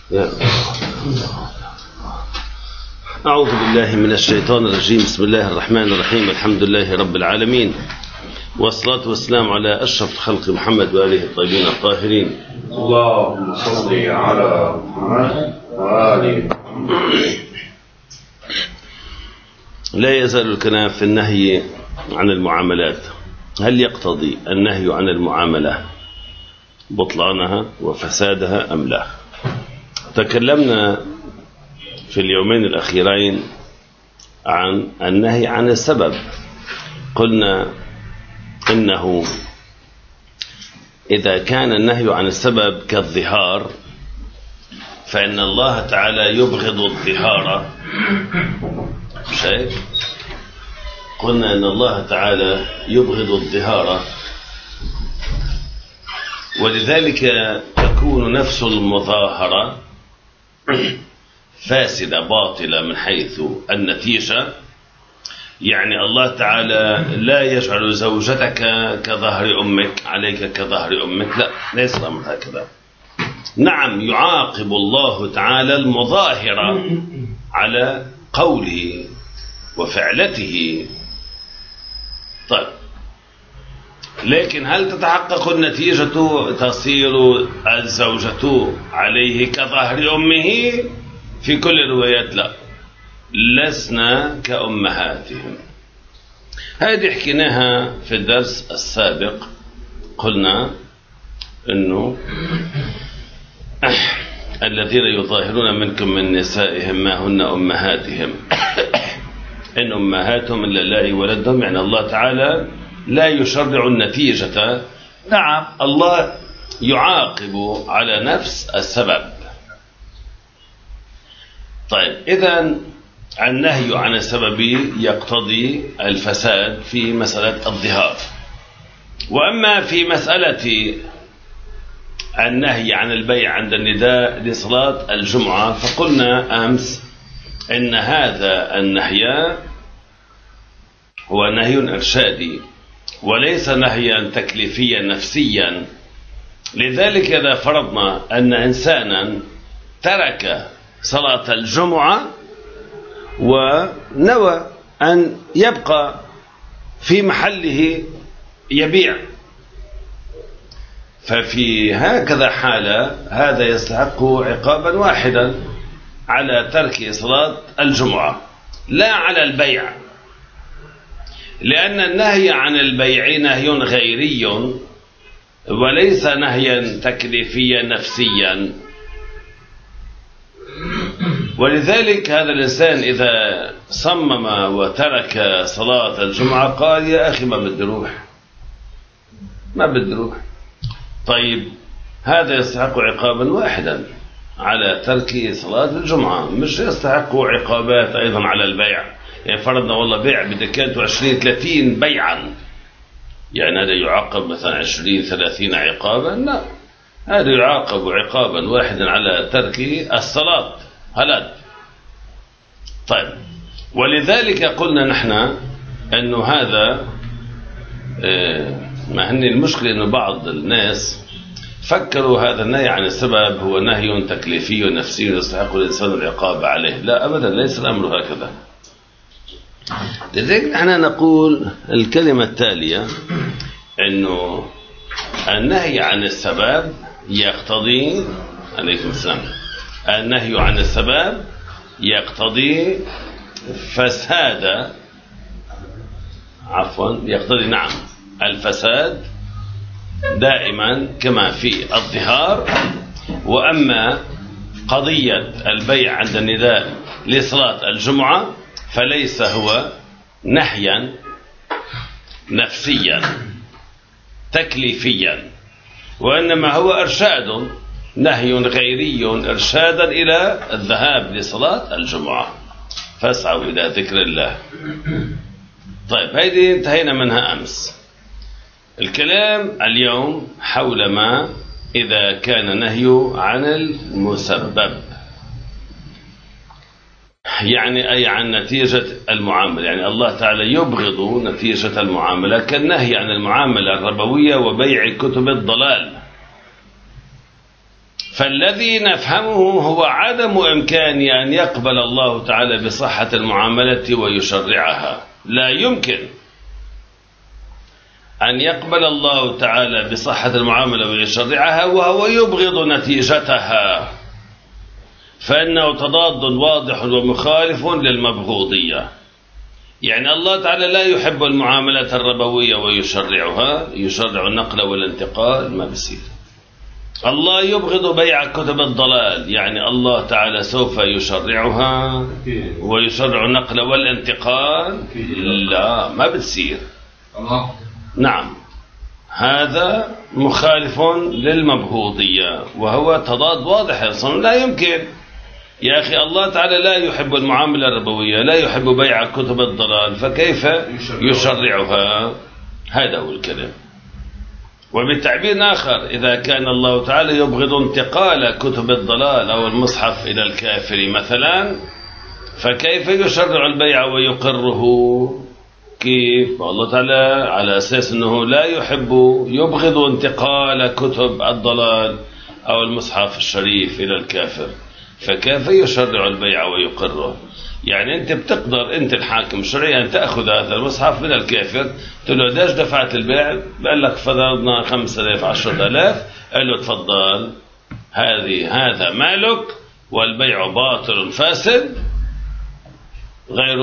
أعوذ بالله من الشيطان الرجيم. بسم الله الرحمن الرحيم. الحمد لله رب العالمين، والصلاة والسلام على أشرف الخلق محمد وآله الطيبين الطاهرين. اللهم صل على محمد وآله. لا يزال الكلام في النهي عن المعاملات. هل يقتضي النهي عن المعاملة بطلانها وفسادها أم لا؟ تكلمنا في اليومين الأخيرين عن النهي عن السبب. قلنا إنه إذا كان النهي عن السبب كالظهار فإن الله تعالى يبغض الظهار. شيء قلنا إن الله تعالى يبغض الظهار، ولذلك تكون نفس المظاهرة فاسدة باطلة من حيث النتيجة. يعني الله تعالى لا يجعل زوجتك كظهر أمك عليك كظهر أمك، لا، ليس الأمر هكذا. نعم، يعاقب الله تعالى المظاهرة على قوله وفعلته. طيب، لكن هل تتحقق النتيجة تصير الزوجة عليه كظهر أمه؟ في كل الروايات لا، لسنا كأمهاتهم. هذه حكيناها في الدرس السابق. قلنا إنه الذين يظاهرون منكم من نسائهم ما هن أمهاتهم إن أمهاتهم إلا اللائي ولدهم. يعني الله تعالى لا يشرع النتيجة. نعم، الله يعاقب على نفس السبب. طيب، إذن النهي عن السبب يقتضي الفساد في مسألة الظهار. وأما في مسألة النهي عن البيع عند النداء لصلاة الجمعة فقلنا أمس إن هذا النهي هو نهي إرشادي وليس نهيا تكليفيا نفسيا. لذلك إذا فرضنا أن إنسانا ترك صلاة الجمعة ونوى أن يبقى في محله يبيع، ففي هكذا حالة هذا يستحق عقابا واحدا على ترك صلاة الجمعة لا على البيع، لأن النهي عن البيع نهي غيري وليس نهيا تكليفيا نفسيا. ولذلك هذا الإنسان إذا صمم وترك صلاة الجمعة قال يا أخي ما بدي روح، ما بدي روح. طيب، هذا يستحق عقابا واحدا على ترك صلاة الجمعة، مش يستحق عقابات أيضا على البيع. يعني فرضنا والله بيع بدكات 20-30 بيعا، يعني هذا يعاقب مثلا 20-30 عقابا؟ لا، هذا يعاقب عقابا واحدا على ترك الصلاة. هلا. طيب، ولذلك قلنا نحن أنه هذا ما هن المشكلة أنه بعض الناس فكروا هذا النهي عن السبب هو نهي تكليفي ونفسي يستحق الإنسان العقاب عليه. لا أبدا، ليس الأمر هكذا. لذلك نحن نقول الكلمة التالية أنه النهي عن السبب يقتضي، عليكم السلام، النهي عن السبب يقتضي فساد، يقتضي نعم الفساد دائما كما في الظهار. وأما قضية البيع عند النداء لصلاة الجمعة فليس هو نهيا نفسيا تكليفيا، وإنما هو إرشاد، نهي غيري إرشادا إلى الذهاب لصلاة الجمعة، فاسعوا إلى ذكر الله. طيب، هذه انتهينا منها أمس. الكلام اليوم حول ما إذا كان نهي عن المسبب، يعني أي عن نتيجة المعاملة. يعني الله تعالى يبغض نتيجة المعاملة كالنهي عن المعاملة الربوية وبيع كتب الضلال. فالذي نفهمه هو عدم إمكان أن يقبل الله تعالى بصحة المعاملة ويشرعها. لا يمكن أن يقبل الله تعالى بصحة المعاملة ويشرعها وهو يبغض نتيجتها، فإنه تضاد واضح ومخالف للمبغوضية. يعني الله تعالى لا يحب المعاملة الربوية ويشرعها، يشرع النقل والانتقال، ما بصير. الله يبغض بيع كتب الضلال، يعني الله تعالى سوف يشرعها ويشرع النقل والانتقال، لا ما بتصير. نعم، هذا مخالف للمبغوضية وهو تضاد واضح. لا يمكن يا أخي، الله تعالى لا يحب المعاملة الربوية، لا يحب بيع كتب الضلال، فكيف يشرعها؟ هذا هو الكلام. وبالتعبير آخر، إذا كان الله تعالى يبغض انتقال كتب الضلال أو المصحف إلى الكافر مثلا، فكيف يشرع البيع ويقره؟ كيف؟ الله تعالى على أساس أنه لا يبغض انتقال كتب الضلال أو المصحف الشريف إلى الكافر، فكيف يشرع البيع ويقره؟ يعني أنت بتقدر، أنت الحاكم الشرعي، أن تأخذ هذا المصحف من الكافر، تقول له داش دفعت البيع؟ قال لك فرضنا 5000 10,000، قال له تفضل، هذا مالك والبيع باطل فاسد غير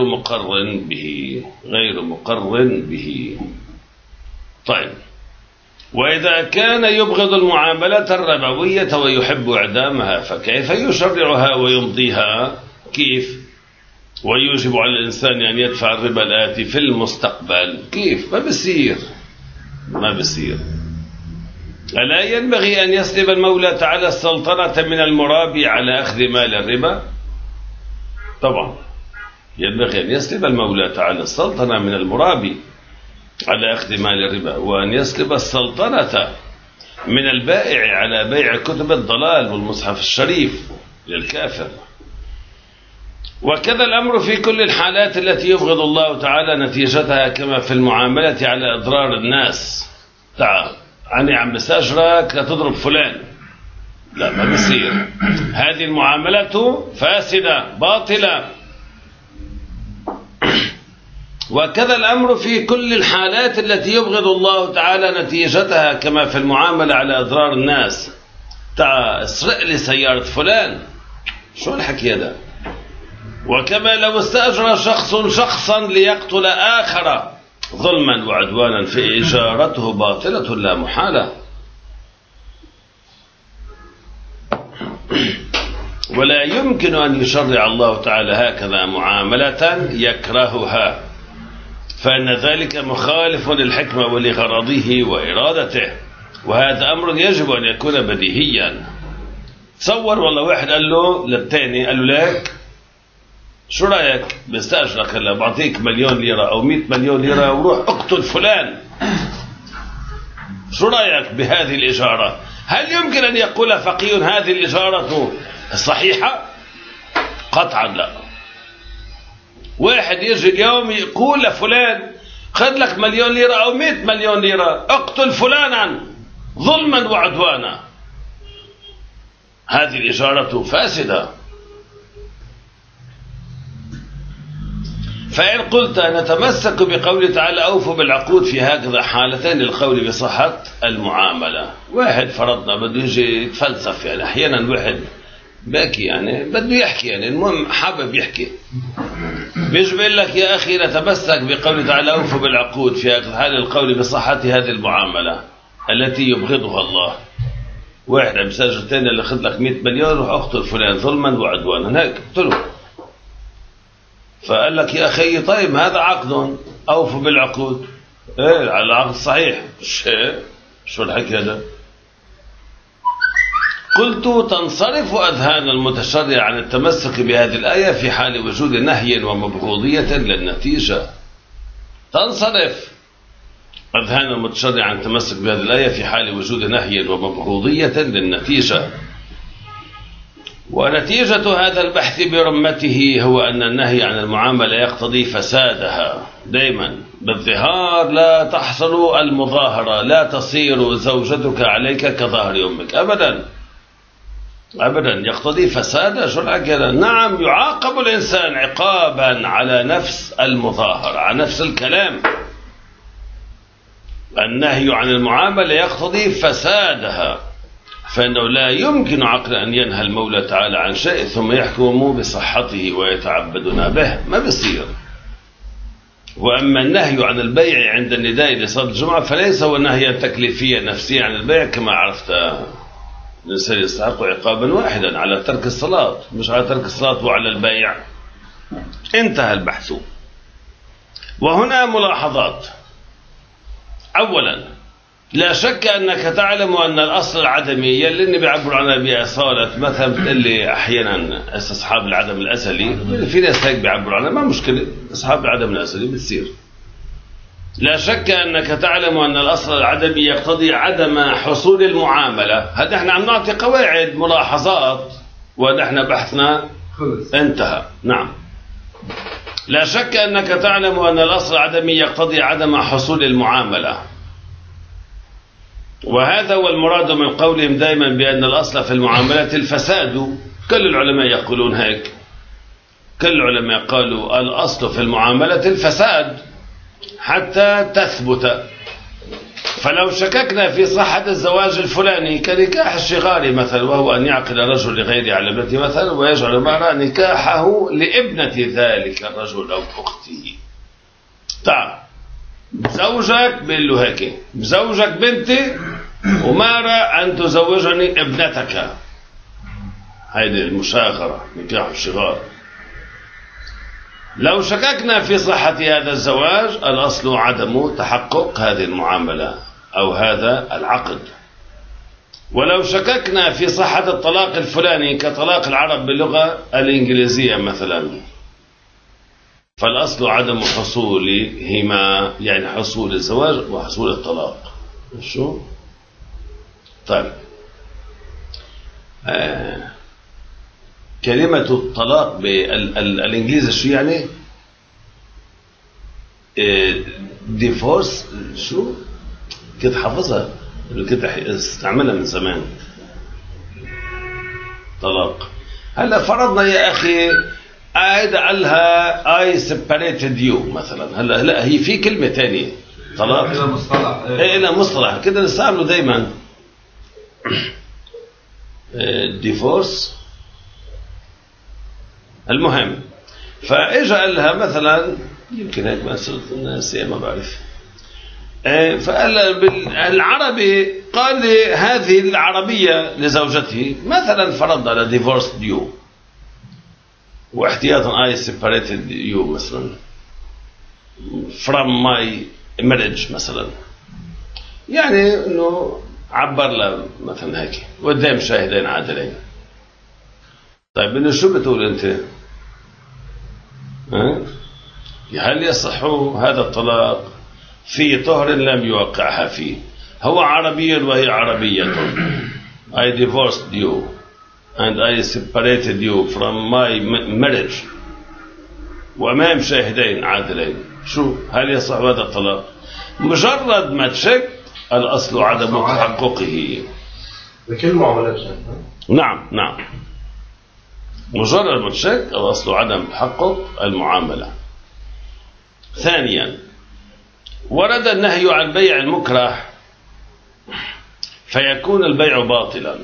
مقر به. طيب، وإذا كان يبغض المعاملة الربوية ويحب إعدامها، فكيف يشرعها ويمضيها؟ كيف؟ ويوجب على الإنسان أن يدفع الربا الآتي في المستقبل، كيف؟ ما بصير. ألا ينبغي أن يسلب المولى تعالى السلطنة من المرابي على أخذ مال الربا؟ طبعا ينبغي أن يسلب المولى تعالى السلطنة من المرابي على أخذ مال الربا، وأن يسلب السلطنة من البائع على بيع كتب الضلال والمصحف الشريف للكافر. وكذا الأمر في كل الحالات التي يبغض الله تعالى نتيجتها، كما في المعاملة على إضرار الناس. تعال أنا عم بستأجرك لتضرب فلان، لا ما بصير، هذه المعاملة فاسدة باطلة. وكذا الأمر في كل الحالات التي يبغض الله تعالى نتيجتها، كما في المعاملة على إضرار الناس. تعال اسرق لي سيارة فلان، شو الحكي هذا؟ وكما لو استأجر شخصا ليقتل آخر ظلما وعدوانا، في إجارته باطلة لا محالة. ولا يمكن أن يشرع الله تعالى هكذا معاملة يكرهها، فإن ذلك مخالف للحكمة ولغرضه وإرادته، وهذا أمر يجب أن يكون بديهيا. تصور والله واحد قال له للتاني، قال له لك شو رأيك بستأجرك هلا بعطيك 1,000,000 ليرة أو 100 مليون ليرة وروح اقتل فلان، شو رأيك بهذه الإجارة؟ هل يمكن أن يقول فقيه هذه الإجارة صحيحة؟ قطعا لا. واحد يجي اليوم يقول لفلان خذ لك 1,000,000 ليرة أو 100 مليون ليرة، اقتل فلانا ظلما وعدوانا، هذه الإجارة فاسدة. فإن قلت نتمسك بقوله تعالى أوفوا بالعقود في هكذا حالتين للقول بصحة المعاملة، واحد فرضنا بده يجي يتفلسف، يعني أحيانا واحد باكي يعني بده يحكي، يعني المهم حابب يحكي، بيجي بيقول لك يا أخي نتمسك بقوله تعالى أوفوا بالعقود في هكذا حال القول بصحة هذه المعاملة التي يبغضها الله. واحد عم يسجل تاني اللي خذ لك 100 مليون روح اقتل فلان ظلما وعدوانا، هيك اقتله. فقال لك يا أخي طيب هذا عقد، أوفوا بالعقود، إيه على العقد صحيح، شو الحكي هذا؟ قلت تنصرف أذهان المتشرع عن التمسك بهذه الآية في حال وجود نهي ومبغوضية للنتيجة. تنصرف أذهان المتشرع عن التمسك بهذه الآية في حال وجود نهي ومبغوضية للنتيجة. ونتيجة هذا البحث برمته هو أن النهي عن المعاملة يقتضي فسادها دائما بالظهار، لا تحصل المظاهرة، لا تصير زوجتك عليك كظهر أمك أبدا. أبدا يقتضي فساد شرع كذا. نعم يعاقب الإنسان عقابا على نفس المظاهر، على نفس الكلام. النهي عن المعاملة يقتضي فسادها، فإنه لا يمكن عقلا أن ينهى المولى تعالى عن شيء ثم يحكم بصحته ويتعبدنا به، ما بيصير. وأما النهي عن البيع عند النداء لصلاة الجمعة فليس هو نهيا تكليفيا نفسيا عن البيع كما عرفت. الإنسان يستحق عقابا واحدا على ترك الصلاة، مش على ترك الصلاة وعلى البيع. انتهى البحث. وهنا ملاحظات. أولا، لا شك أنك تعلم أن الأصل العدمي اللي بيعبروا عنها بأصالة، مثلا بتقول لي أحيانا أصحاب العدم الأزلي، في ناس هيك بيعبروا عنها، ما مشكلة، أصحاب العدم الأزلي بتصير. لا شك أنك تعلم أن الأصل العدمي يقتضي عدم حصول المعاملة. هذا احنا عم نعطي قواعد ملاحظات ونحن بحثنا انتهى. نعم. لا شك أنك تعلم أن الأصل العدمي يقتضي عدم حصول المعاملة، وهذا هو المراد من قولهم دائما بأن الأصل في المعاملة الفساد. كل العلماء يقولون هيك، كل العلماء قالوا الأصل في المعاملة الفساد حتى تثبت. فلو شككنا في صحة الزواج الفلاني كنكاح الشغار مثلا، وهو أن يعقد رجل لغير على ابنته مثلا ويجعل معها نكاحه لابنة ذلك الرجل أو أخته. تعال زوجك بيقول له هيك، زوجك بنتي ومارا أن تزوجني ابنتك، هذه المشاغرة نكاح الشغار. لو شككنا في صحة هذا الزواج الأصل عدم تحقق هذه المعاملة أو هذا العقد. ولو شككنا في صحة الطلاق الفلاني كطلاق العرب باللغة الإنجليزية مثلا، فالأصل عدم حصولهما، يعني حصول الزواج وحصول الطلاق. شو؟ طيب كلمة الطلاق بالإنجليزي شو يعني؟ ديفورس. شو؟ كنت حافظها، كنت استعملها من زمان. طلاق. هلا فرضنا يا أخي قاعد قالها I separated you مثلا. هلا لا، هي في كلمة تانية طلاق، إلى مصطلح. إلى مصطلح كده نستعمله دايما، ديفورس. المهم فاجا قال لها مثلا، يمكن هيك الناس ما بعرف، فقال بالعربي، قال لي هذه العربية لزوجته مثلا، فرضنا على divorced you واحتياطا I separated you مثلا from my marriage مثلا، يعني انه عبر له مثلا هيك قدام شاهدين عادلين. طيب انه شو بتقول انت؟ هل يصح هذا الطلاق في طهر لم يوقعها فيه؟ هو عربي وهي عربية. I divorced you and I separated you from my marriage وأمام شاهدين عادلين. شو هل يصح هذا الطلاق؟ مجرد ما تشك الأصل عدم تحققه بكل معاملات. نعم نعم، مجرد ما تشك الأصل عدم تحقق المعاملة. ثانيا، ورد النهي عن بيع المكره فيكون البيع باطلا.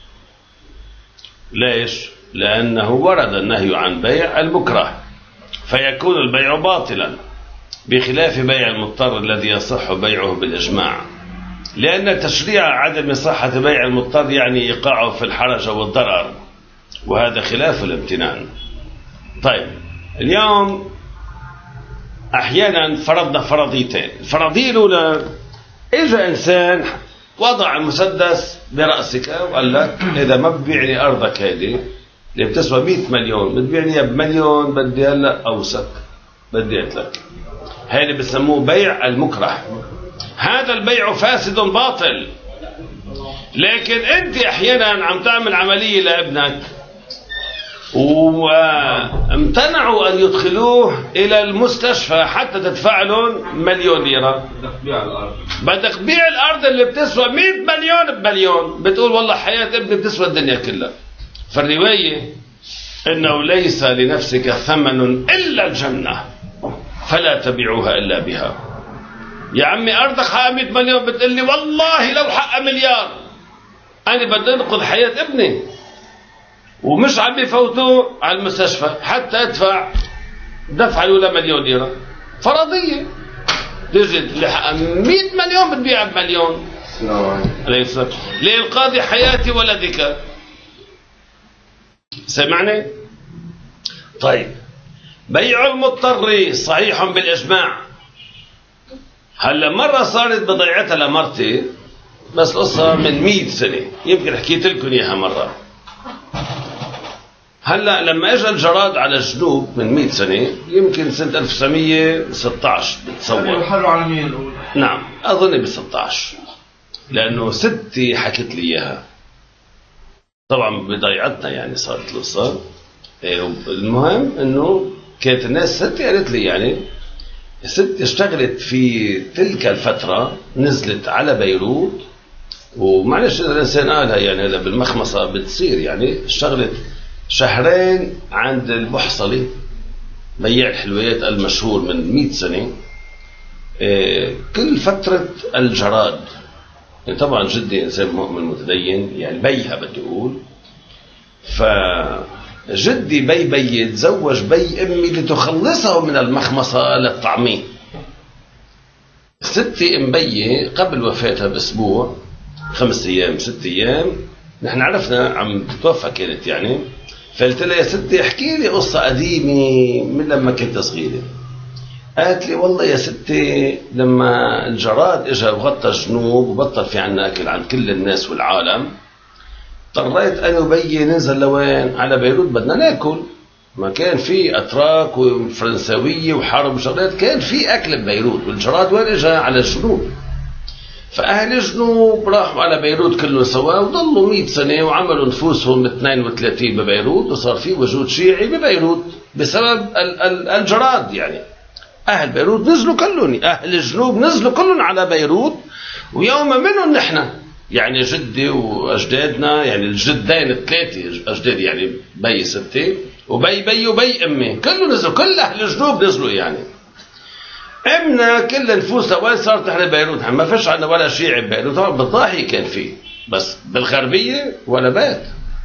ليش؟ لأنه ورد النهي عن بيع المكره فيكون البيع باطلا، بخلاف بيع المضطر الذي يصح بيعه بالإجماع، لأن تشريع عدم صحة بيع المضطر يعني إيقاعه في الحرج والضرر، وهذا خلاف الامتنان. طيب اليوم أحيانا فرضنا فرضيتين. الفرضية الأولى، إجا إنسان وضع المسدس برأسك وقال لك إذا ما ببيعني أرضك هذه اللي بتسوى 100 مليون بتبيعني بمليون، بدي هلا أوسك، بدي أتلك. هذا بسموه بيع المكره. هذا البيع فاسد باطل. لكن أنت أحيانا عم تعمل عملية لابنك وامتنعوا أن يدخلوه إلى المستشفى حتى تدفع لهم 1,000,000 ليرة. بدك بيع الأرض اللي بتسوى 100 مليون بمليون، بتقول والله حياة ابني بتسوى الدنيا كلها. فالرواية إنه ليس لنفسك ثمن إلا الجنة فلا تبيعوها إلا بها. يا عمي أرضك حق 100 مليون بتقول لي والله لو حق مليار أنا بدي أنقذ حياة ابني ومش عم بفوتوه على المستشفى حتى أدفع دفع الأولى مليون ليرة فرضية. تجد اللي حق 100 مليون بتبيع بمليون. لإنقاذ حياة ولدك. سمعني؟ طيب بيع المضطر صحيح بالإجماع. هلا مرة صارت بضيعتها لمرتي بس قصة من 100 سنة يمكن حكيت لكم إياها مرة. هلا لما اجى الجراد على الجنوب من 100 سنة يمكن سنة 1916 بتصور. الحرب العالمية الأولى. نعم أظن ب 16 لأنه ستي حكت لي إياها. طبعا بضيعتنا يعني صارت القصة. المهم إنه كانت الناس ستي قالت لي يعني ستي اشتغلت في تلك الفترة نزلت على بيروت ومعلش الإنسان قالها يعني هذا بالمخمصة بتصير يعني اشتغلت 2 شهر عند البحصلي بياع الحلويات المشهور من 100 سنة. كل فترة الجراد يعني طبعا جدي إنسان مؤمن متدين يعني بيها بدي أقول. فجدي بي تزوج بي أمي لتخلصه من المخمصة للطعمية. ستي أم بي قبل وفاتها بأسبوع 5 أيام 6 أيام نحن عرفنا عم تتوفى كانت يعني. فقلت لها يا ستي احكي لي قصة قديمة من لما كنت صغيرة. قالت لي والله يا ستي لما الجراد اجى وغطى الجنوب وبطل في عنا اكل عن كل الناس والعالم اضطريت انا وبيي ننزل لوين على بيروت بدنا ناكل. ما كان في اتراك وفرنساويه وحرب وشغلات كان في اكل ببيروت والجراد وين اجى على الجنوب. فاهل الجنوب راحوا على بيروت كلهم سوا وضلوا 100 سنه وعملوا نفوسهم 32 ببيروت وصار في وجود شيعي ببيروت بسبب الجراد يعني. أهل بيروت نزلوا كلهم أهل الجنوب نزلوا كلهم على بيروت ويوم منهم نحن يعني جدي وأجدادنا يعني الجدين 3 أجداد يعني بي ستي وبي وبي أمي كلهم نزلوا كل أهل الجنوب نزلوا يعني. أمنا كل نفوسها وين صارت نحن بيروت ما فيش عندنا ولا شيعي ببيروت. طبعا بالضاحية كان فيه بس بالغربية ولا بيت.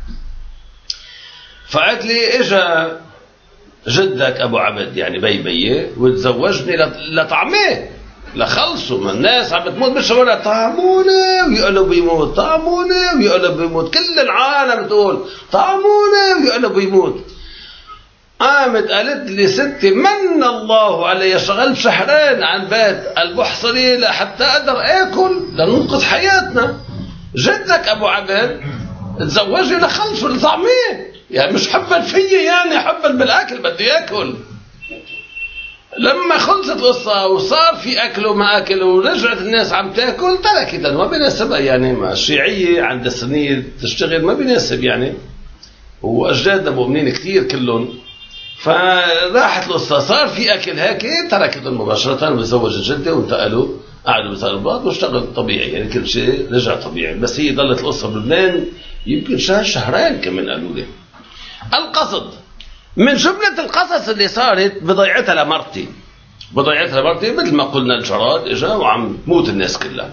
فقالت لي إجا جدك أبو عبد يعني بي وتزوجني لطعميه لخلصوا من الناس عم بتموت بالشوارع طعموني ويقولوا بيموت طعموني ويقولوا بيموت كل العالم تقول طعموني ويقولوا بيموت. قامت قالت لي ستي من الله علي شغلت 2 شهر عن بيت البحصري لحتى أقدر آكل لننقذ حياتنا. جدك أبو عبد تزوجني لخلصوا لطعميه يعني مش حبا فيي يعني حبا بالأكل بدي أكل. لما خلصت القصة وصار في أكل وما أكل ورجعت الناس عم تأكل تركت ما بيناسبها يعني ما الشيعية عند السنية تشتغل ما بيناسب يعني. وأجدادنا مؤمنين كتير كلهم. فراحت القصة صار في أكل هيك تركتهم مباشرة وتزوجت جدي وانتقلوا قعدوا بطالبات واشتغل طبيعي يعني كل شيء رجع طبيعي. بس هي ضلت القصة بلبنان يمكن 1 شهر كمان قالوا لي. القصد من جملة القصص اللي صارت بضيعتها لمرتي مثل ما قلنا الجراد اجا وعم تموت الناس كلها.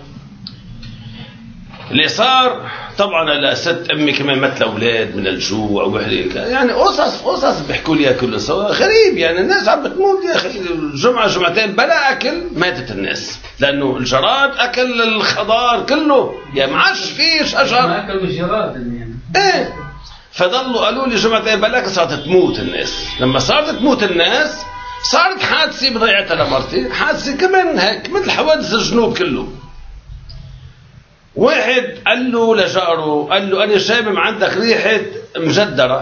اللي صار طبعا لست امي كمان مثل اولاد من الجوع وبحريق يعني قصص بيحكوا لي كله سوا غريب يعني الناس عم بتموت يا اخي جمعة جمعتين بلا اكل ماتت الناس لانه الجراد اكل الخضار كله يعني ما عادش فيه شجر اكل الجراد يعني ايه. فضلوا قالوا لي جمعتين بلاك صارت تموت الناس. لما صارت تموت الناس صارت حادثة بضيعتها لمرتي حادثة كمان هيك مثل حوادث الجنوب كله. واحد قال له لجاره قال له أنا شامم عندك ريحة مجدرة.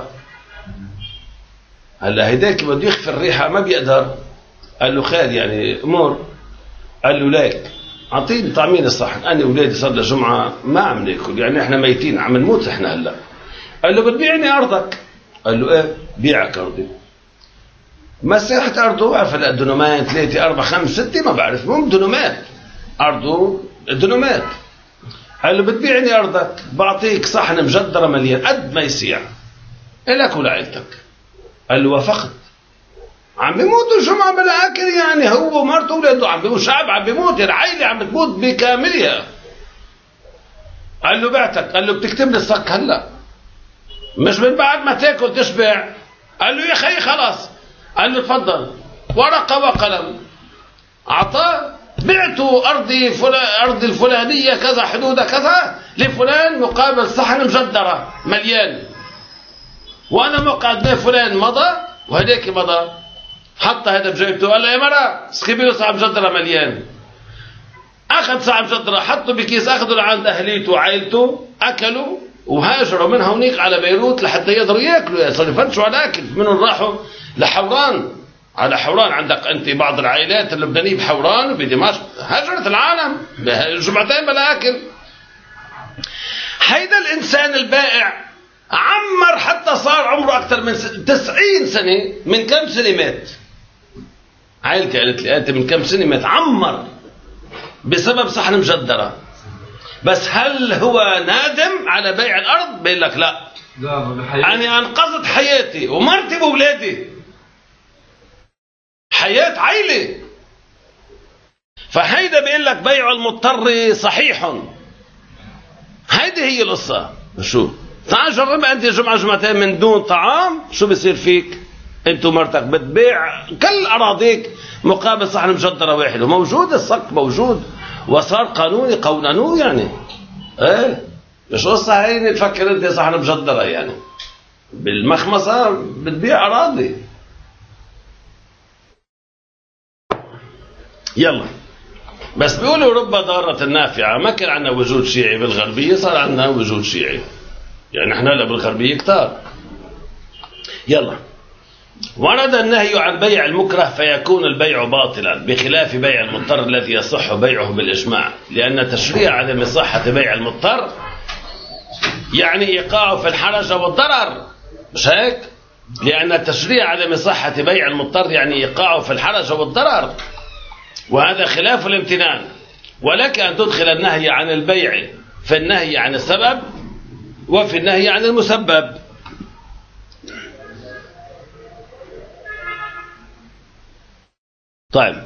هلا هيداك بده يخفي الريحة ما بيقدر. قال له خير يعني أمور. قال له ليك أعطيني طعمين الصحن أنا أولادي صار لجمعة ما عم ناكل يعني إحنا ميتين عم نموت إحنا هلا. قال له بتبيعني أرضك. قال له إيه بيعك أرضي. مساحة أرضه عارف هلا دنومات 3 4 5 6 ما بعرف مو دنومات أرضه دنومات. قال له بتبيعني أرضك بعطيك صحن مجدرة مليان قد ما يسيع إلك ولعيلتك. قال له وافقت. عم بيموتوا الجمعة بلا أكل يعني، هو ومرته وولاده عم بيموتوا، شعب عم بيموت، العائلة عم بتموت بكاملها. قال له بعتك. قال له بتكتب لي الصك هلا مش من بعد ما تاكل تشبع؟ قال له يا خي خلاص. قال له تفضل ورقة وقلم. أعطاه. بعتوا أرض الفلانية كذا حدود كذا لفلان مقابل صحن مجدرة مليان، وأنا مقعد فلان مضى وهديك مضى، حط هذا بجيبته. قال له يا مرة اسكبي له ساعة مجدرة مليان. أخذ ساعة مجدرة حطوا بكيس، أخذوا لعند أهليته وعائلته، أكلوا وهاجروا من هونيك على بيروت لحتى يقدروا ياكلوا، صاروا يفتشوا على أكل. منهم راحوا لحوران، على حوران. عندك أنت بعض العائلات اللبنانية بحوران وبدمشق، هجرت العالم جمعتين بلا أكل. هيدا الإنسان البائع عمر حتى صار عمره أكثر من 90 سنة. من كم سنة مات؟ عائلتي قالت لي أنت من كم سنة مات؟ عمر بسبب صحن مجدرة. بس هل هو نادم على بيع الأرض؟ بيقول لك لا، أنا أنقذت حياتي ومرتي وولادي، حياة عائلة. فهيدا بيقول لك بيع المضطر صحيح. هيدي هي القصة. شو تعال جربها أنت جمعتين من دون طعام، شو بيصير فيك؟ أنت ومرتك بتبيع كل أراضيك مقابل صحن مجدرة واحد، وموجود الصك موجود وصار قانوني قوننوه يعني. ايه مش قصة هيني تفكر أنت صحن مجدرة يعني، بالمخمصة بتبيع أراضي. يلا بس بيقولوا رب ضارة نافعة. ما كان عندنا وجود شيعي بالغربية، صار عندنا وجود شيعي يعني. احنا هلا بالغربية كتار. يلا. ورد النهي عن بيع المكره فيكون البيع باطلا بخلاف بيع المضطر الذي يصح بيعه بالإجماع، لأن تشريع عدم صحة بيع المضطر يعني إيقاعه في الحرج والضرر، مش هيك؟ لأن تشريع عدم صحة بيع المضطر يعني إيقاعه في الحرج والضرر، وهذا خلاف الامتنان. ولك أن تدخل النهي عن البيع في النهي عن السبب وفي النهي عن المسبب. طيب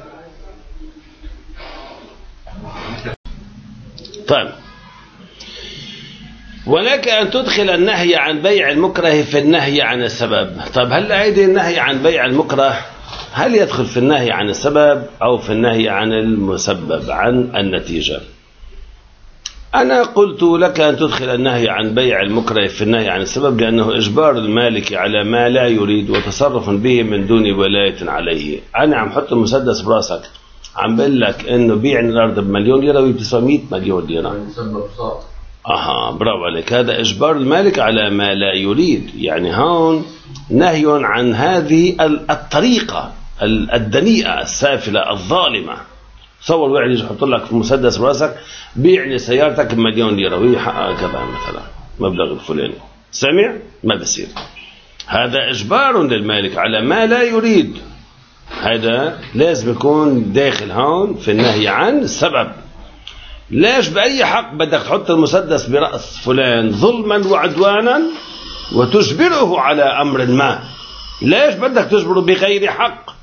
ولك أن تدخل النهي عن بيع المكره في النهي عن السبب. طيب هل أيدي النهي عن بيع المكره هل يدخل في النهي عن السبب أو في النهي عن المسبب عن النتيجة؟ أنا قلت لك أن تدخل النهي عن بيع المكره في النهي عن السبب، لأنه إجبار المالك على ما لا يريد وتصرف به من دون ولاية عليه. أنا عم حط المسدس براسك، عم بقول لك إنه بيعني الأرض بمليون ليرة ويبقى 100 مليون ليرة. برافو عليك. هذا إجبار المالك على ما لا يريد، يعني هون نهي عن هذه الطريقة الدنيئة السافلة الظالمة. تصور واحد يجي يحط لك في مسدس براسك بيع لي سيارتك بمليون ليرة وهي حقها كذا مثلا مبلغ الفلاني، سمع؟ ما بصير. هذا إجبار للمالك على ما لا يريد. هذا لازم يكون داخل هون في النهي عن السبب. ليش بأي حق بدك تحط المسدس برأس فلان ظلما وعدوانا وتجبره على أمر ما؟ ليش بدك تجبره بغير حق؟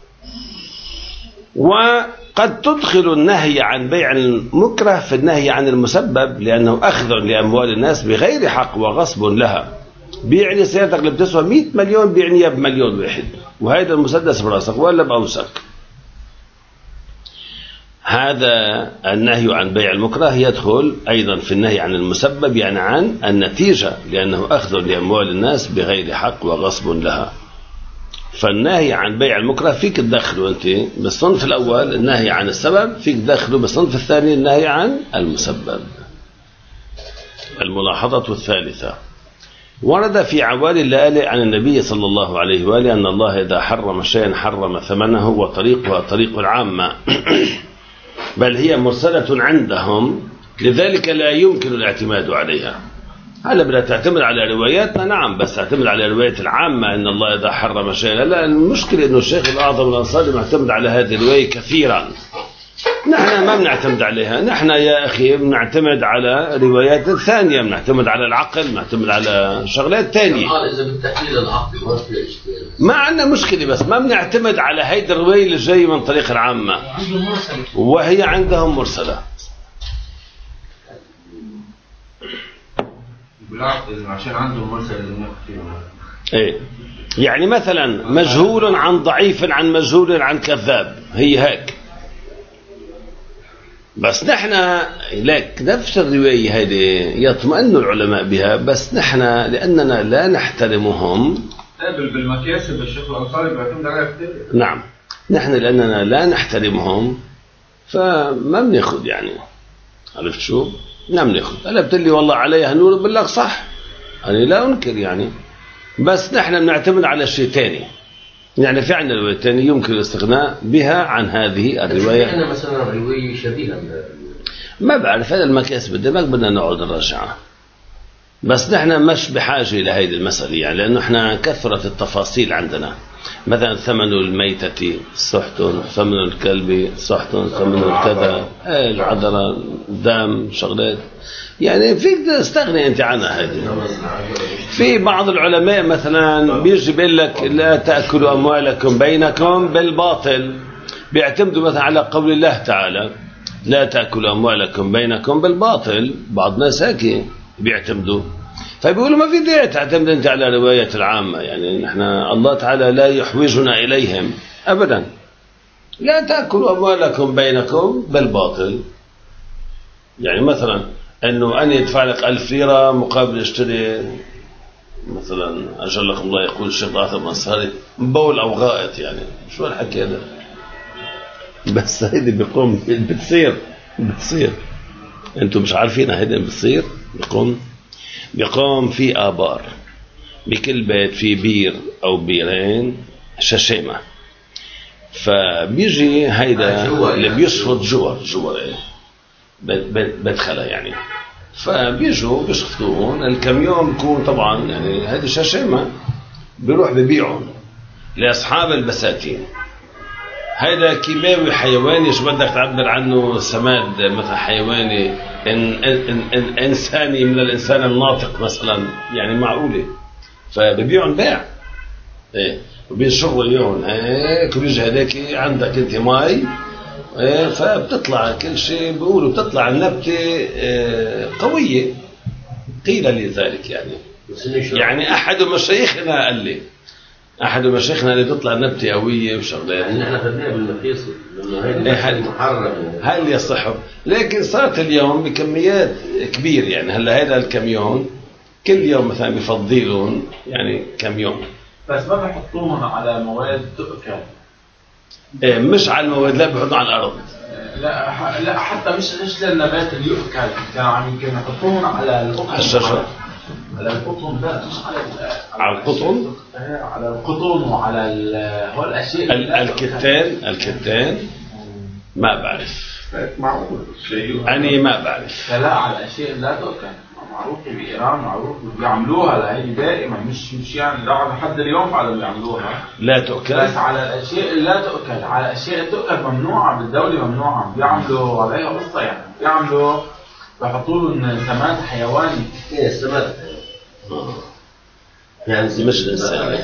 وقد تدخل النهي عن بيع المكره في النهي عن المسبب، لأنه أخذ لأموال الناس بغير حق وغصب لها. بيعني سيارتك اللي بتسوى 100 مليون بيعنيها بمليون واحد، وهذا المسدس براسك ولا بأوسك. هذا النهي عن بيع المكره يدخل أيضا في النهي عن المسبب، يعني عن النتيجة، لأنه أخذ لأموال الناس بغير حق وغصب لها. فالنهي عن بيع المكره فيك تدخله أنت بالصنف الأول النهي عن السبب، فيك تدخله بالصنف الثاني النهي عن المسبب. الملاحظة الثالثة: ورد في عوالي اللآلئ عن النبي صلى الله عليه وآله أن الله إذا حرم شيئا حرم ثمنه وطريقها طريق العامة بل هي مرسلة عندهم، لذلك لا يمكن الاعتماد عليها. هلا بدها تعتمد على رواياتنا، نعم، بس تعتمد على رواية العامة أن الله إذا حرم شيئا. لا، المشكلة أنه الشيخ الأعظم الأنصاري معتمد على هذه الرواية كثيرا، نحن ما بنعتمد عليها. نحن يا أخي بنعتمد على روايات ثانية، بنعتمد على العقل، بنعتمد على شغلات ثانية. إذا بالتحليل العقلي ما في إشكال، ما عندنا مشكلة، بس ما بنعتمد على هيدي الرواية اللي جاية من طريق العامة وهي عندهم مرسلة. بالعكس عشان عندهم مرسل إيه يعني مثلا مجهول عن ضعيف عن مجهول عن كذاب، هي هيك. بس نحن لك نفس الرواية هذه يطمئن العلماء بها، بس نحن لأننا لا نحترمهم. بالمكاسب الشيخ الأنصاري بيعتمد عليها كثير. نعم، نحن لأننا لا نحترمهم فما بناخذ يعني. عرفت شو؟ ما بناخذ. أنا بتقلي والله عليها نور، بقول لك صح، أنا لا أنكر يعني، بس نحن بنعتمد على شيء ثاني. يعني في عندنا رواية ثانية يمكن الاستغناء بها عن هذه الرواية. احنا مثلا رواية شبيهة ما بعرف، هذا المكاسب الدماغ بدنا نقعد نراجعها، بس نحن مش بحاجة إلى هذه المسألة يعني، لأنه احنا كثرة التفاصيل عندنا. مثلا ثمن الميتة سحت، ثمن الكلب سحت، ثمن الكذا، العذرة، دام، شغلات يعني فيك تستغني أنت عنها هذه. في بعض العلماء مثلا بيجي بيقول لك لا تأكلوا أموالكم بينكم بالباطل، بيعتمدوا مثلا على قول الله تعالى لا تأكلوا أموالكم بينكم بالباطل. بعض ناس هيك بيعتمدوا، فبيقولوا ما في داعي تعتمد أنت على رواية العامة، يعني نحن الله تعالى لا يحوجنا إليهم أبدا. لا تأكلوا أموالكم بينكم بالباطل، يعني مثلا أنه أنا يدفع لك 1000 ليرة مقابل اشتري مثلا أجلكم الله يقول الشيخ عاطف منصاري بول أو غائط، يعني شو الحكي هذا؟ بس هيدي بيقوم بتصير أنتم مش عارفين هيدي بتصير. بيقوم في آبار بكل بيت في بير أو بيرين ششيمة، فبيجي هيدا اللي بيشفط جوار بدخلها يعني، فبيجوا بيشفطون الكميون بيكون طبعا يعني هذه ششيمة بيروح ببيعهم لأصحاب البساتين. هذا كيماوي حيواني، شو بدك تعبر عنه، سماد مثلا حيواني إنساني من الإنسان الناطق مثلا، يعني معقولة. فببيعهم بيع إيه، وبينشروا اليوم هيك، وبيجي هذاك عندك أنت ماي إيه، فبتطلع كل شيء بيقولوا بتطلع النبتة قوية، قيل لي ذلك يعني أحد مشايخنا قال لي، أحد مشايخنا اللي بتطلع نبتة قوية وشغلات. يعني احنا خدناها بالمقياس هل يصح؟ لكن صارت اليوم بكميات كبيرة يعني. هلا هذا الكميون كل يوم مثلا بفضيلون يعني كميون، بس ما بحطوهم على مواد تؤكل. إيه مش على المواد، لا بحطوهم على الأرض. لا حتى مش للنبات اللي يؤكل، كانوا عم يمكن يحطوهم على القطن، على الشجر، على القطن، لا مش على القطن، على القطن وعلى هو الأشياء الكتان ما بعرف، معقول شيء أنا ما بعرف. لا على الأشياء لا تؤكل، معروف بإيران، معروف بيعملوها لهي دائما، مش يعني لحد اليوم بعد بيعملوها لا تؤكل. بس على الأشياء اللي لا تؤكل، على الأشياء تؤكل ممنوعة بالدولة، ممنوعة بيعملوا عليها قصة يعني، بيعملوا بحطوا لهم سماد حيواني. ايه السماد يعني مش إنسان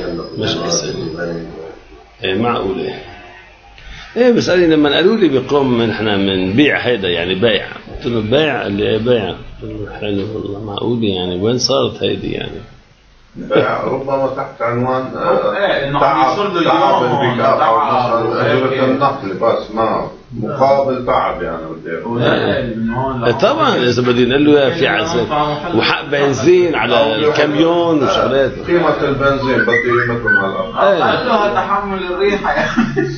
إيه معقولة. إيه بس أنا لما قالوا لي بيقوم إحنا من بيع هيدا يعني بايع، قلت له بايع اللي بايع، حلو والله معقولة يعني، وين صارت هيدي يعني؟ ربما تحت عنوان تعب البيكاب أو أجرة النقل، بس ما مقابل تعب يعني. طبعا إذا بدي نقول له في عزل وحق بنزين على الكاميون وشغلات، قيمة البنزين بدي مثل هالأرض تحمل الريحة يا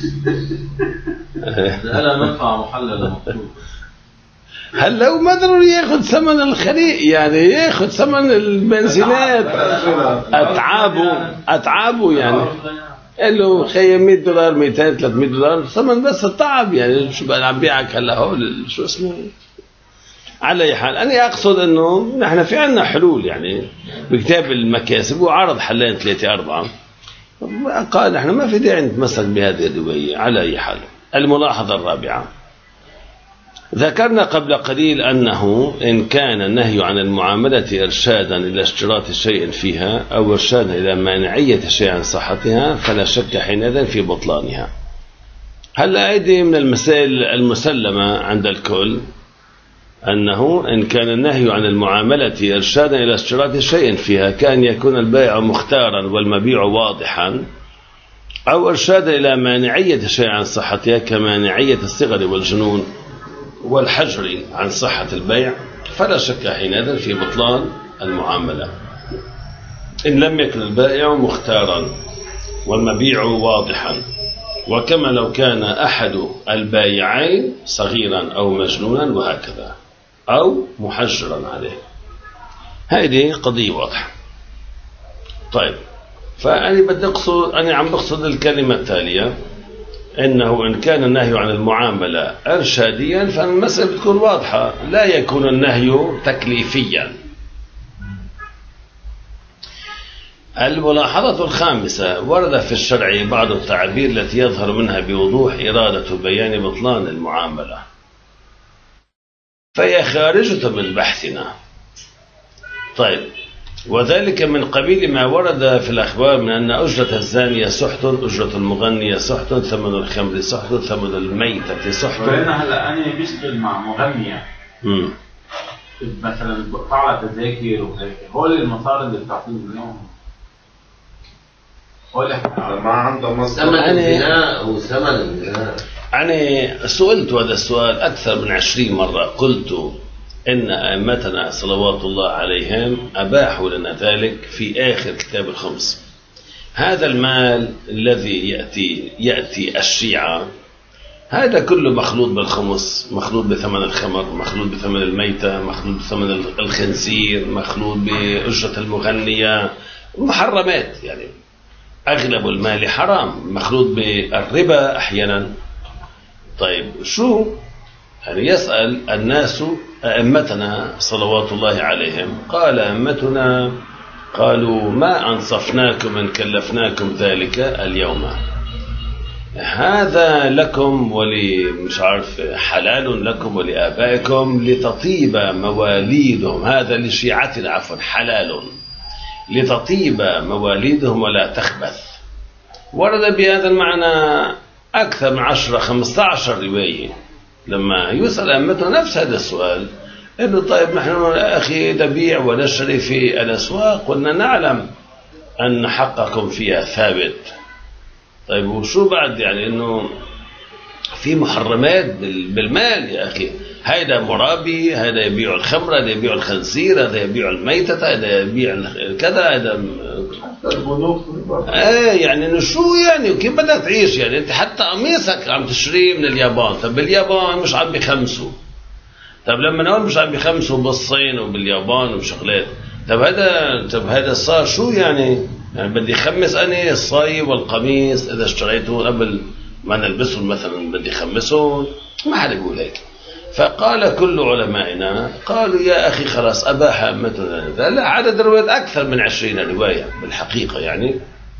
لا مدفع محلل مكتوب. هل لو ما ضروري ياخذ ثمن الخليق يعني، ياخذ ثمن البنزينات، اتعابه يعني، قال له خي $100 $200 $300 ثمن بس التعب يعني. شو بقى عم بيعك هلا هول شو اسمه. على اي حال انا اقصد انه نحن في عندنا حلول يعني بكتاب المكاسب، وعرض حلين 3 4 قال نحن ما في داعي نتمسك بهذه الرواية. على اي حال الملاحظة الرابعة ذكرنا قبل قليل أنه إن كان النهي عن المعاملة إرشادا إلى اشتراط شيء فيها أو إرشادا إلى مانعية شيء عن صحتها فلا شك حينئذ في بطلانها. هلا هذه من المسائل المسلمة عند الكل، أنه إن كان النهي عن المعاملة إرشادا إلى اشتراط شيء فيها كأن يكون البائع مختارا والمبيع واضحا، أو إرشادا إلى مانعية شيء عن صحتها كمانعية الصغر والجنون والحجر عن صحة البيع، فلا شك حينئذ في بطلان المعاملة إن لم يكن البائع مختارا والمبيع واضحا، وكما لو كان أحد البائعين صغيرا أو مجنونا وهكذا، أو محجرا عليه. هذه قضية واضحة. طيب، أنا عم بقصد الكلمة التالية، إنه إن كان النهي عن المعاملة إرشاديا فالمسألة بتكون واضحة، لا يكون النهي تكليفيا. الملاحظة الخامسة: ورد في الشرع بعض التعابير التي يظهر منها بوضوح إرادة بيان بطلان المعاملة، فهي خارجة من بحثنا. طيب، وذلك من قبيل ما ورد في الأخبار من أن أجرة الزانية سحت، أجرة المغنية سحت، ثمن الخمر سحت، ثمن الميتة سحت. فأنا هلا أنا بيشتغل مع مغنية مثلا بقطع لها تذاكر وهيك، هول المصاري اللي بتعطيهم اليوم ما عنده ثمن البناء وثمن البناء. أنا سئلت هذا السؤال أكثر من 20 مرة، قلت إن أئمتنا صلوات الله عليهم أباحوا لنا ذلك في آخر كتاب الخمس. هذا المال الذي يأتي الشيعة هذا كله مخلوط بالخمس، مخلوط بثمن الخمر، مخلوط بثمن الميتة، مخلوط بثمن الخنزير، مخلوط بأجرة المغنية، محرمات، يعني أغلب المال حرام، مخلوط بالربا أحيانا. طيب شو يعني؟ يسأل الناس أئمتنا صلوات الله عليهم، قال أئمتنا قالوا: ما أنصفناكم إن كلفناكم ذلك اليوم، هذا لكم مش عارف، حلال لكم ولآبائكم لتطيب مواليدهم، هذا لشيعتنا عفوا، حلال لتطيب مواليدهم ولا تخبث. ورد بهذا المعنى أكثر من 10-15 رواية. لما يسأل أئمتنا نفس هذا السؤال، إنه طيب نحن يا أخي نبيع ونشتري في الأسواق وأننا نعلم أن حقكم فيها ثابت. طيب وشو بعد؟ يعني إنه في محرمات بالمال يا أخي، هذا مرابي، هذا يبيع الخمر، هذا يبيع الخنزير، هذا يبيع الميتة، هذا يبيع كذا، هذا يعني إنه شو يعني وكيف بدك تعيش؟ يعني أنت حتى قميصك عم تشتريه من اليابان، طب باليابان مش عم بيخمسوا، طب لما نقول مش عم بيخمسوا بالصين وباليابان وشغلات، طب هذا صار شو يعني بدي خمس أنا الصاي والقميص إذا اشتريته قبل ما نلبسهم مثلا بدي خمسهم؟ ما حدا يقول هيك. فقال كل علمائنا قالوا يا أخي خلاص أباح أئمتنا هذا. لا، عدد الروايات أكثر من 20 رواية بالحقيقة، يعني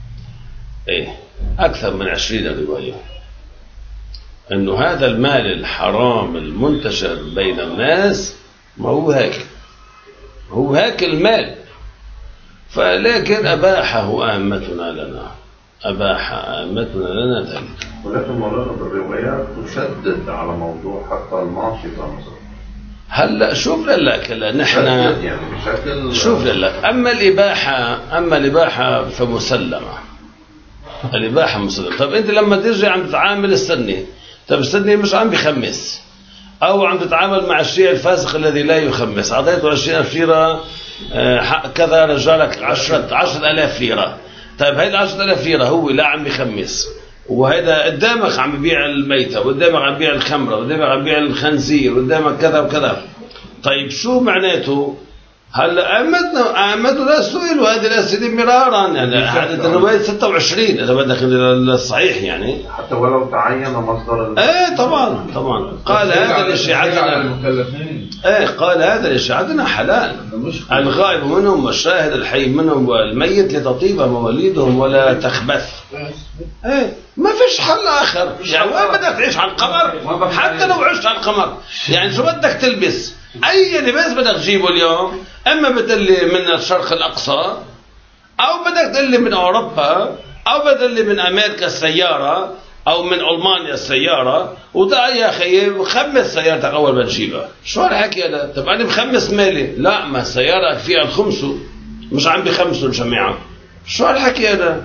أكثر من 20 رواية، أنه هذا المال الحرام المنتشر بين الناس ما هو هيك، هو هيك المال. فلكن أباحه أئمتنا لنا، أباح أئمتنا لنا ذلك. ولكن مولانا بالروايات تشدد على موضوع حتى الماشطة مثلا. هلا شوف لك نحن يعني بشكل شوف لك، أما الإباحة فمسلمة، الإباحة مسلمة. طب أنت لما ترجع عم تتعامل السنة، طب السنة مش عم بيخمس، أو عم تتعامل مع الشيء الفاسق الذي لا يخمس، أعطيته 20,000 ليرة كذا، رجالك 10,000 ليرة. طيب هيدا 10,000 ليرة هو لا عم بيخمس، وهذا قدامك عم بيبيع الميتة، وقدامك عم بيبيع الخمرة، وقدامك عم بيبيع الخنزير، وقدامك كذا وكذا. طيب شو معناته هلا أئمتنا لا سئلوا هذه الأسئلة مرارا، يعني هذه الرواية 26 إذا بدك الصحيح يعني حتى ولو تعين مصدر ايه طبعا قال هذا لشيعتنا المكلفين. قال هذا لشيعتنا حلال، الغائب منهم والشاهد الحي منهم والميت لتطيب مواليدهم ولا تخبث. ما فيش حل آخر، يعني وين بدك تعيش على القمر؟ حتى لو عشت على القمر يعني شو بدك تلبس؟ أي لباس بدك تجيبه اليوم؟ أما بدلي من الشرق الأقصى، أو بدك تقلي من أوروبا، أو بدلي من أمريكا السيارة، أو من ألمانيا السيارة، وده يا أخي خمس سيارتك أول ما تجيبها. شو هالحكي هذا؟ طب أنا مخمس مالي؟ لا، ما السيارة فيها الخمس، مش عم بخمسوا الجميع. شو هالحكي هذا؟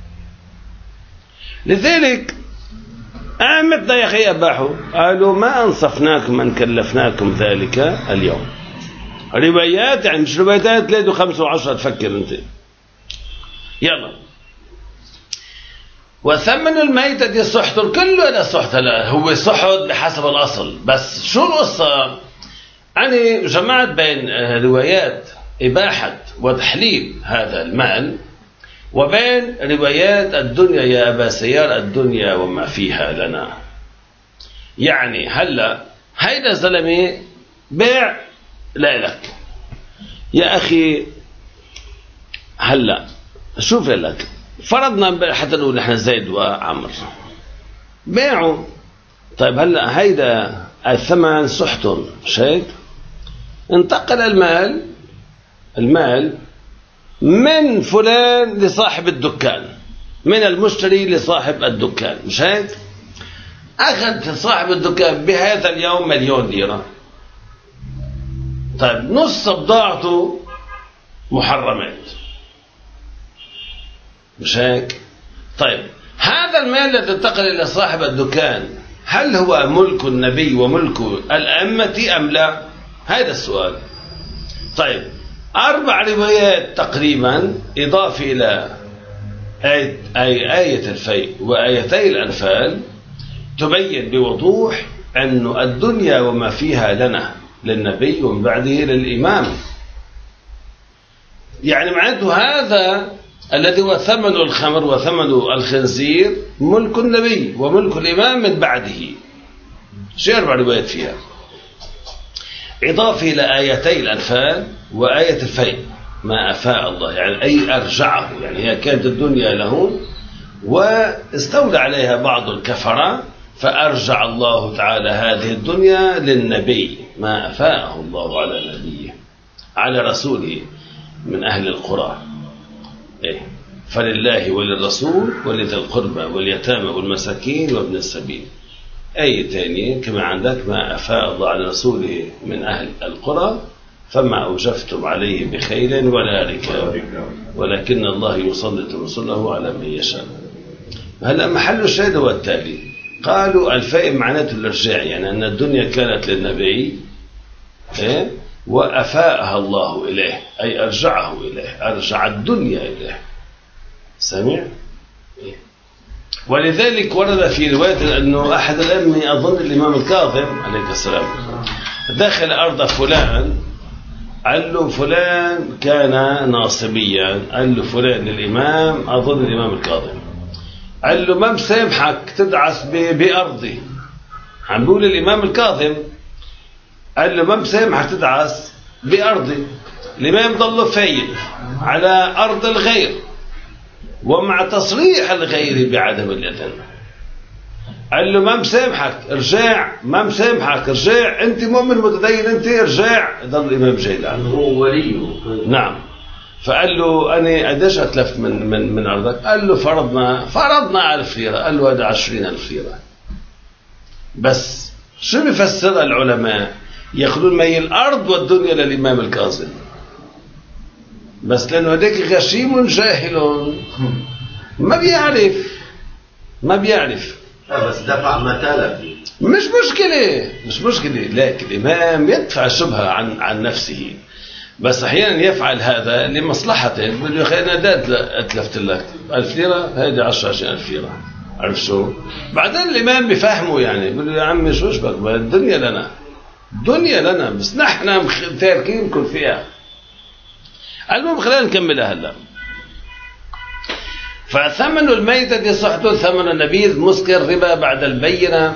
لذلك أمتنا يا أخي أباحوا، قالوا ما أنصفناكم من كلفناكم ذلك اليوم. روايات يعني مش روايات 3 و5 و10 تفكر أنت. يلا. وثمن الميتة دي سحت، كله هذا سحت، لا هو سحت بحسب الأصل. بس شو القصة؟ أنا جمعت بين روايات إباحة وتحليل هذا المال وبين روايات الدنيا يا أبا سيار الدنيا وما فيها لنا. يعني هلا هيدا زلمة بيع لا لك يا أخي. هلا شوف لك، فرضنا حتى نقول نحن زيد وعمر بيعوا، طيب هلا هيدا الثمن سحت، شيء انتقل المال من فلان لصاحب الدكان، من المشتري لصاحب الدكان، مش هيك؟ أخذ صاحب الدكان بهذا اليوم 1,000,000 ليرة. طيب نص بضاعته محرمات، مش هيك؟ طيب هذا المال الذي انتقل إلى صاحب الدكان هل هو ملك النبي وملك الأئمة أم لا؟ هذا السؤال. طيب 4 روايات تقريبا إضافة إلى آية الفيء وآيتي الأنفال تبين بوضوح أن الدنيا وما فيها لنا للنبي ومن بعده للإمام. يعني معناته هذا الذي هو ثمن الخمر وثمن الخنزير ملك النبي وملك الإمام من بعده. شو 4 روايات فيها إضافة إلى آيتي الأنفال وآية الفيء ما أفاء الله، يعني أي أرجعه، يعني هي كانت الدنيا له واستولى عليها بعض الكفرة فأرجع الله تعالى هذه الدنيا للنبي ما أفاءه الله على نبيه على رسوله من أهل القرى. فلله وللرسول ولذي القربى واليتامى والمساكين وابن السبيل. آية ثانية كما عندك ما أفاء الله على رسوله من أهل القرى فما أوجفتم عليه بخيل ولا ركاب ولكن الله يسلط رسله على من يشاء. هلا محل الشاهد هو التالي، قالوا الفاء معناته الارجاع، يعني أن الدنيا كانت للنبي وأفاءها الله إليه أي أرجعه إليه، أرجع الدنيا إليه. سامع؟ ولذلك ورد في رواية أنه أحد الأئمة أظن الإمام الكاظم عليه السلام دخل أرض فلان، قال له فلان كان ناصبيا، قال له فلان للإمام أظن الإمام الكاظم، قال له ما مسامحك تدعس بأرضي. عم بيقول الإمام الكاظم قال له ما مسامحك تدعس بأرضي. الإمام ضل فايل على أرض الغير ومع تصريح الغير بعدم الإذن. قال له ما مسامحك ارجع، ما مسامحك ارجع، أنت مؤمن متدين أنت ارجع. ضل الإمام جيلان هو وليه. نعم. فقال له أنا قديش أتلفت من أرضك؟ قال له فرضنا 1000 ليرة. قال له هذا 20,000 ليرة. بس شو بيفسر العلماء؟ يأخذون مي الأرض والدنيا للإمام الكاظم، بس لأنه هذاك غشيم جاهل ما بيعرف بس دفع ما تلف. مش مشكلة لكن الإمام يدفع الشبهة عن نفسه، بس أحيانا يفعل هذا لمصلحته. بيقول له يا أخي أنا أتلفت لك 1000 ليرة، هذه 10,000 ليرة. عرف شو؟ بعدين الإمام بفهمه، يعني بيقول له يا عمي شو شبك، الدنيا لنا بس نحن تاركين كل فيها. المهم خلينا نكملها هلا. فثمن الميتة صحته ثمن النبيذ مسكر ربا بعد البينة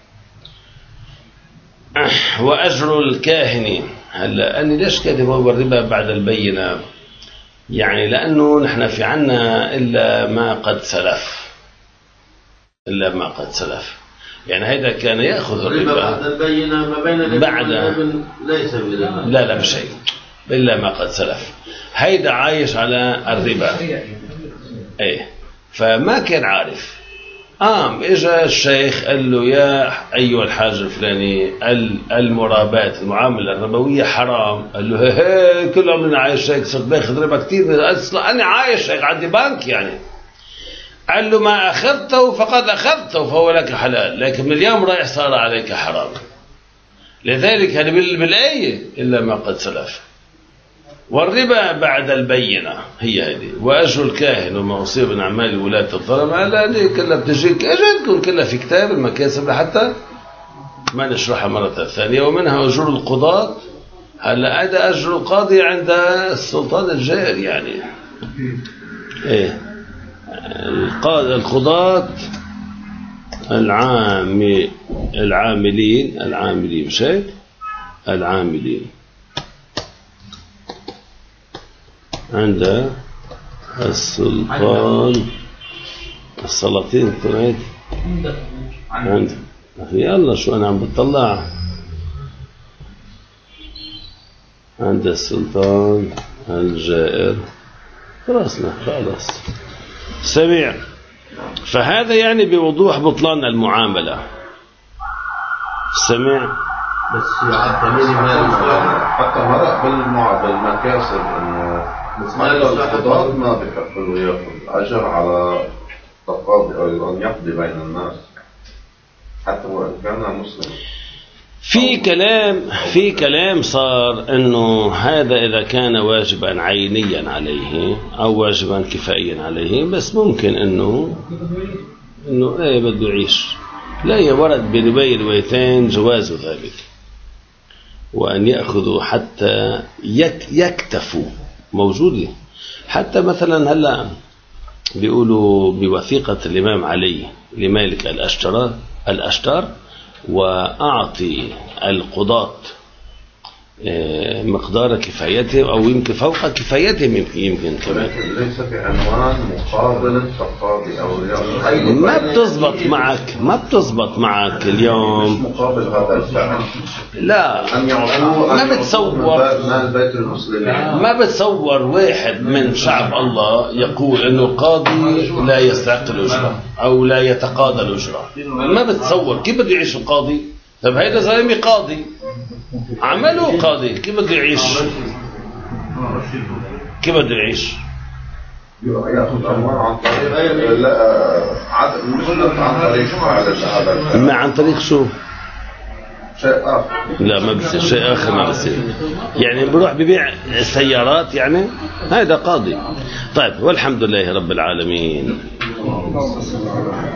وأجر الكاهن. هلا أني ليش كاتب هو الربا بعد البينة؟ يعني لأنه نحن في عنا إلا ما قد سلف، إلا ما قد سلف. يعني هذا كان يأخذ الربا بعد البينة ما بين بعد ليس بالربا، لا بشيء إلا ما قد سلف. هيدا عايش على الربا، ايه، فما كان عارف. اجا الشيخ قال له يا ايها الحاج الفلاني المرابات المعامله الربويه حرام. قال له هي كل عمرنا عايش هيك، صرت باخذ ربا كثير، اصلا انا عايش هيك عندي بنك يعني. قال له ما اخذته فقد اخذته فهو لك حلال، لكن من اليوم رايح صار عليك حرام. لذلك هذه بالايه الا ما قد سلف. والربا بعد البينة هي هذه. وأجر الكاهن وما أصيب من أعمال ولاة الظلم هذه كلها بتجيك، أجدكم كلها في كتاب المكاسب لحتى ما نشرحها مرة ثانية. ومنها أجور القضاة. هلا هذا أجر القاضي عند السلطان الجائر يعني. إيه، القضاة العاملين مش هيك؟ العاملين عند السلطان، السلاطين تبعت عند، يلا شو أنا عم بطلع، عند السلطان الجائر. خلاص سميع. فهذا يعني بوضوح بطلان المعاملة. سميع. بس يعتمد حتى مرق بالمكاسب انه القضاة ما بكفلوا ياخذ اجر على تقاضي او ان يقضي بين الناس حتى وان كان مسلم. في كلام صار انه هذا اذا كان واجبا عينيا عليه او واجبا كفائيا عليه، بس ممكن انه ايه بده يعيش. لا يورد بروايتين جواز ذلك، وأن يأخذوا حتى يكتفوا موجودة. حتى مثلا هلا بيقولوا بوثيقة الإمام علي لمالك الأشتار وأعطي القضاة مقدار كفايته أو يمكن فوق كفايته يمكن كمان. ليس بعنوان مقابل التقاضي أو اليوم. ما بتزبط معك اليوم. مقابل هذا الفعل. لا أن يعطوه ما بتصور مال بيت المسلمين. ما بتصور واحد من شعب الله يقول إنه قاضي لا يستحق الأجرة أو لا يتقاضى الأجرة. ما بتصور كيف بده يعيش القاضي؟ طب هيدا زلمة قاضي عمله قاضي، كيف بده يعيش؟ كيف بده يعيش؟ يأخذ أموال عن طريق عن طريق فعل ما عن طريق شو؟ شيء آخر. لا ما بصير شيء آخر، ما بصير. يعني بروح ببيع سيارات يعني، هذا قاضي. طيب والحمد لله رب العالمين.